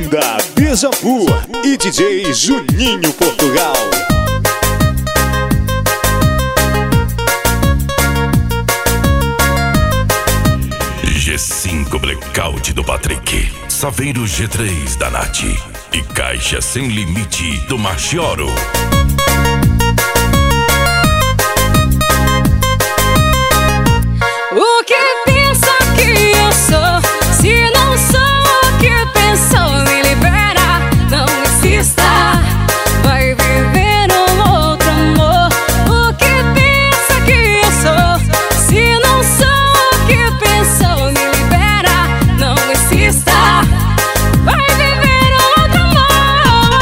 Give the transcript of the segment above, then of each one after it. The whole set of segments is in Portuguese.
Banda Beija-Flor e DJ Juninho Portugal. G5 Blackout do Patrick, Saveiro G3 da Nath e Caixa Sem Limite do Machioro. O que pensa que eu sou? Se não sou o que pensou, me libera, não insista. Vai viver um outro amor. O que pensa que eu sou? Se não sou o que pensou, me libera, não insista. Vai viver um outro amor.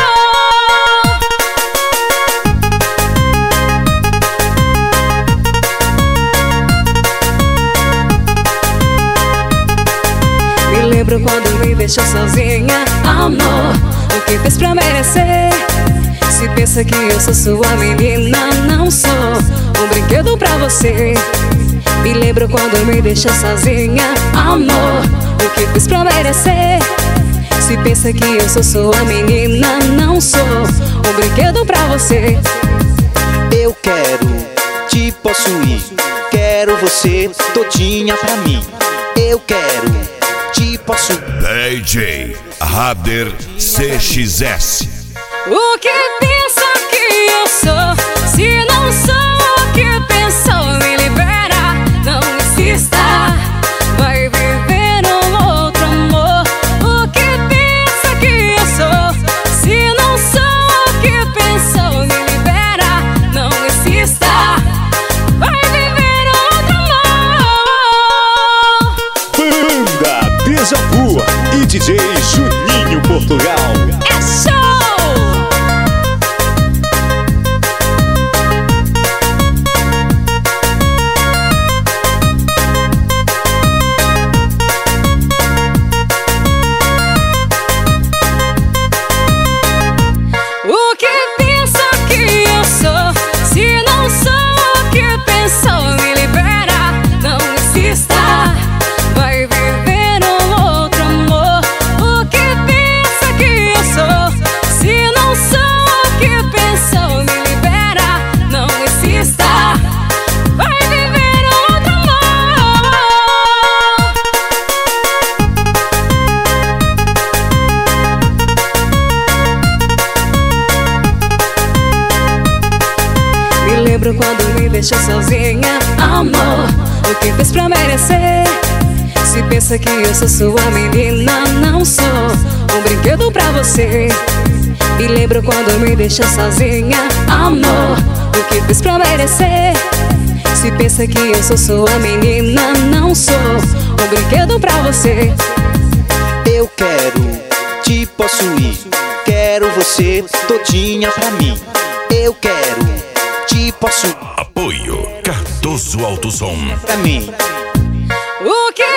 Me lembro quando me deixou sozinha, amor. O que fez pra merecer? Se pensa que eu sou sua menina, não sou um brinquedo pra você. Me lembro quando me deixou sozinha, amor. O que fez pra merecer? Se pensa que eu sou sua menina, não sou um brinquedo pra você. Eu quero te possuir, quero você todinha pra mim. Eu quero te possuir. DJ Rader CXS. O que pensa que eu sou? Se não sou o que pensou, me libera, não insista. Vai viver um outro amor. O que pensa que eu sou? Se não sou o que pensou, me libera, não insista. Vai viver outro amor. Banda Beija-Flor e DJ Juninho Portugal. É show! O que pensa que eu sou? Se não sou o que pensou, me libera, não insista. Vai viver um outro amor. O que pensa que eu sou? Se não sou o que pensou, me libera, não insista. Vai viver outro amor. Me lembro quando me deixou sozinha, amor. O que fez pra merecer? Se pensa que eu sou sua menina, não sou um brinquedo pra você. Me lembro quando me deixou sozinha, amor. O que fez pra merecer? Se pensa que eu sou sua menina, não sou um brinquedo pra você. Eu quero te possuir, quero você todinha pra mim. Eu quero te possuir Apoio Cardoso Alto Som. pra mim. O que